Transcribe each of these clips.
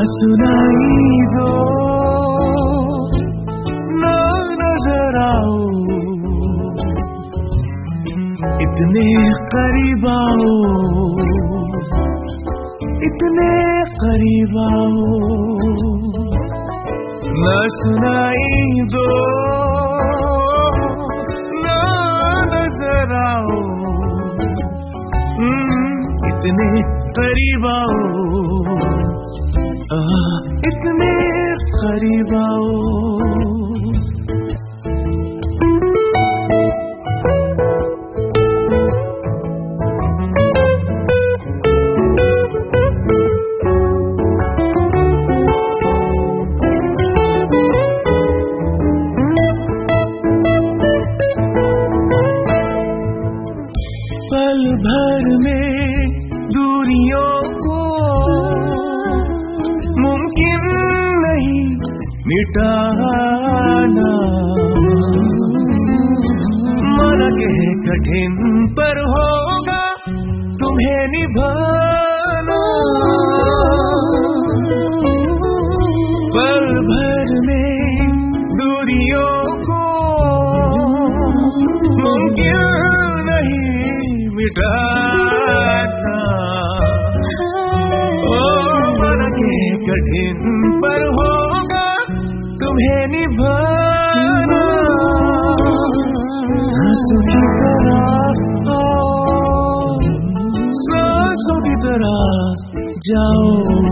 सुनाई दो ना नजर आओ, इतने करीब आओ, इतने करीब आओ। ना सुनाई दो ना नजर आओ, इतने करीब आओ, इतने करीब आओ। पल भर में दूरियों को मुमकिन नहीं मिटाना, माना के कठिन पर होगा तुम्हें निभाना। पल भर में दूरियों को मुमकिन नहीं मिटाना, माना के कठिन पर होगा तुम्हें निभाना। सांसों की तरह आओ, सांसों की तरह जाओ,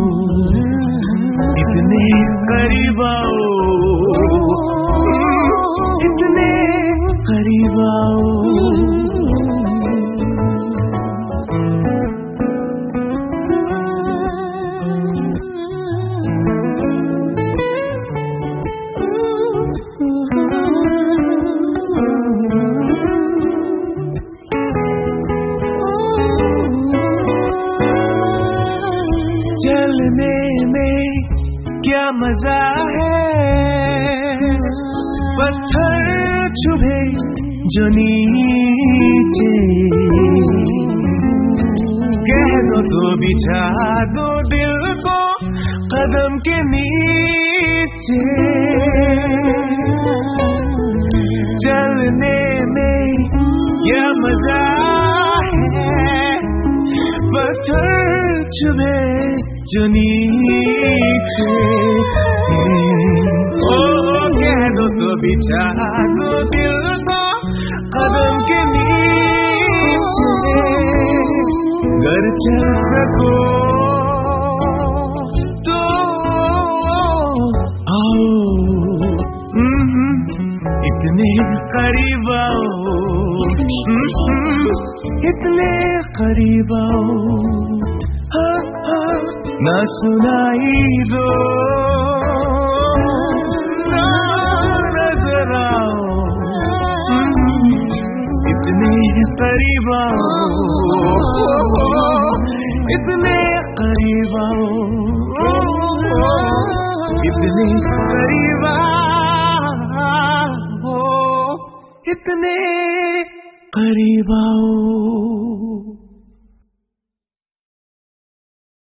इतने करीब आओ, इतने करीब आओ। चलने में क्या मजा है, पत्थर छुए जो नीचे, कह दो तो बिछा दो दिल को कदम के नीचे। चलने में क्या मजा है, पत्थर छुए जो नीचे, ओ कह दो तो बिछा दो दिल को कदम के नीचे। घर चल सको तो आओ, इतने करीब आओ, इतने करीब आओ। ना सुनाई दो ना नजर आओ, इतने करीब आओ, इतने करीब आओ, इतने करीब आओ, इतने करीब आओ।